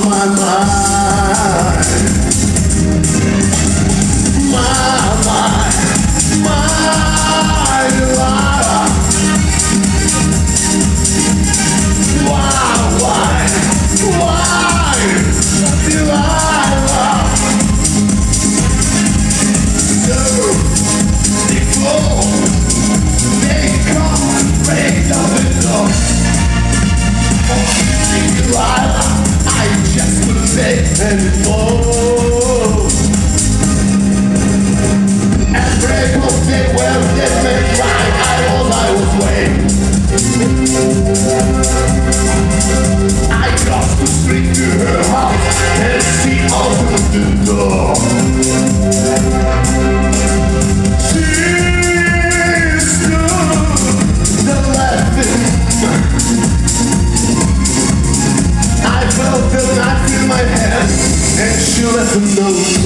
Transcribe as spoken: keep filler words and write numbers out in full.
my mind. My, my, my Delilah. Why, why, why Delilah? So, before they come and break the window, Delilah, I just couldn't take anymore. And break up they were dead men right, I was, I was waiting. I got to street to her house and she opened the door. She stood there laughing. I felt the knife in my hand and she left a note.